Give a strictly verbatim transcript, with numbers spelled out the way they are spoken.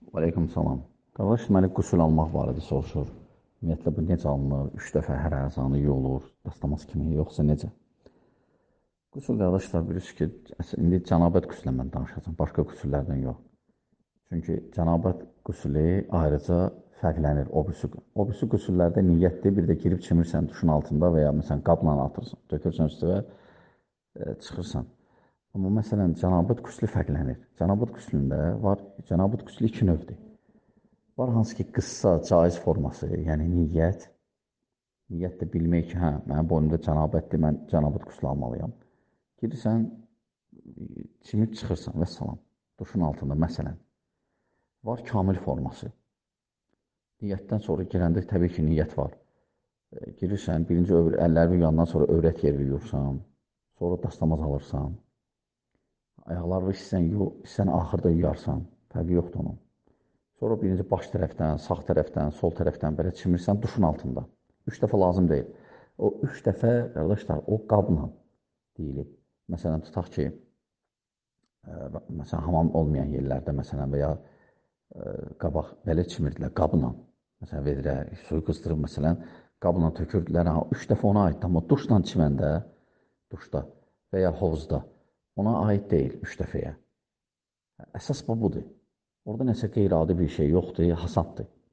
Aleyküm salam. Qardaş, deməli, qüsül almaq barədə soruşur. Ümumiyyətlə, bu necə alınır? Üç dəfə hər əzanı yuyulur, dastamaz kimi, yoxsa necə? Qüsül, qardaşlar, bilirsiniz ki, əs- indi cənabət qüsülə mən danışacağım, başqa qüsüllərdən yox. Çünki cənabət qüsülü ayrıca fərqlənir o birisi. O birisi qüsüllərdə niyyətdir, bir də girib çimirsən duşun altında və ya məsələn qabla atırsan, tökürsən üstüvə, e, çıxırsan. Amma məsələn, cənabət qüsülü fərqlənir. Cənabət qüsülündə var, cənabət qüsülü iki növdür. Var hansı ki, qıssa, caiz forması, yəni niyyət. Niyyət də bilmək ki, hə, mənim boynumda cənabətdir, mən cənabət qüsl almalıyam. Girirsən, çimib çıxırsan və salam. Duşun altında, məsələn. Var kamil forması. Niyyətdən sonra girəndə təbii ki, niyyət var. E, girirsən, birinci övr əllərini yuyandan sonra övrət yeri yuyursan, sonra dastamaz alırsan. Ayaqlarını istəyən, yu, istəyən axırda yuyarsan, fərqi yoxdur onun. Sonra birinci baş tərəfdən, sağ tərəfdən, sol tərəfdən belə çimirsən duşun altında. Üç dəfə lazım deyil. O üç dəfə, qardaşlar, o qabla deyilib. Məsələn, tutaq ki, ə, məsələn, hamam olmayan yerlərdə, məsələn, və ya ə, qabaq belə çimirdilər qabla. Məsələn, vedrə, suyu qızdırıb, məsələn, qabla tökürdülər. Ha, üç dəfə ona aiddir, amma duşla çiməndə, duşda və ya hovuzda ona aid deyil üç dəfəyə. Əsas bu budur. Orada nəsə qeyri-adi bir şey yoxdur, hasaddır.